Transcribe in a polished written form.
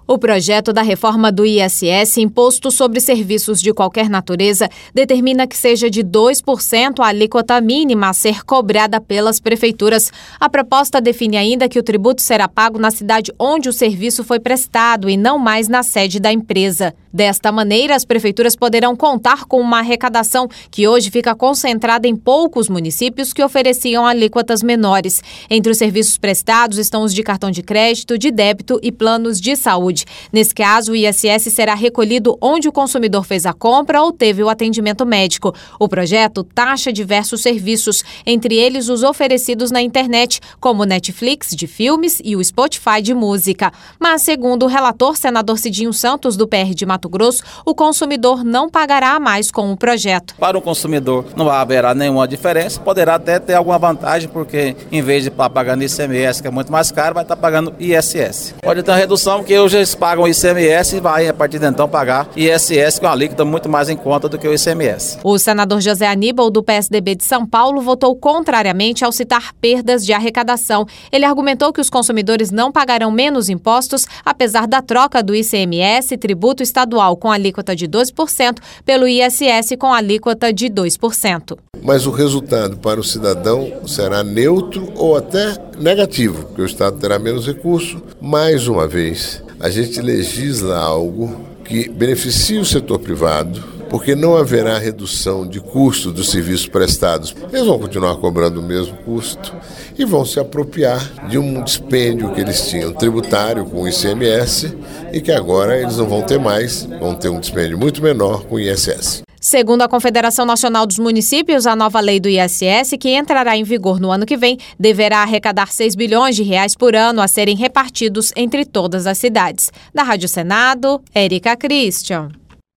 O projeto da reforma do ISS, Imposto sobre Serviços de Qualquer Natureza, determina que seja de 2% a alíquota mínima a ser cobrada pelas prefeituras. A proposta define ainda que o tributo será pago na cidade onde o serviço foi prestado e não mais na sede da empresa. Desta maneira, as prefeituras poderão contar com uma arrecadação que hoje fica concentrada em poucos municípios que ofereciam alíquotas menores. Entre os serviços prestados estão os de cartão de crédito, de débito e planos de saúde. Nesse caso, o ISS será recolhido onde o consumidor fez a compra ou teve o atendimento médico. O projeto taxa diversos serviços, entre eles os oferecidos na internet, como o Netflix de filmes e o Spotify de música. Mas, segundo o relator, senador Cidinho Santos, do PR de Mato Grosso, o consumidor não pagará mais com o projeto. Para o consumidor não haverá nenhuma diferença, poderá até ter alguma vantagem, porque em vez de estar pagando ICMS, que é muito mais caro, vai estar pagando ISS. Pode ter uma redução, que hoje eles pagam ICMS e vai, a partir de então, pagar ISS com uma alíquota muito mais em conta do que o ICMS. O senador José Aníbal, do PSDB de São Paulo, votou contrariamente ao citar perdas de arrecadação. Ele argumentou que os consumidores não pagarão menos impostos, apesar da troca do ICMS, tributo estadual com alíquota de 12%, pelo ISS com alíquota de 2%. Mas o resultado para o cidadão será neutro ou até negativo, porque o Estado terá menos recurso. Mais uma vez, a gente legisla algo que beneficia o setor privado, porque não haverá redução de custo dos serviços prestados. Eles vão continuar cobrando o mesmo custo e vão se apropriar de um dispêndio que eles tinham tributário com o ICMS e que agora eles não vão ter mais, vão ter um dispêndio muito menor com o ISS. Segundo a Confederação Nacional dos Municípios, a nova lei do ISS, que entrará em vigor no ano que vem, deverá arrecadar 6 bilhões de reais por ano a serem repartidos entre todas as cidades. Da Rádio Senado, Érica Christian.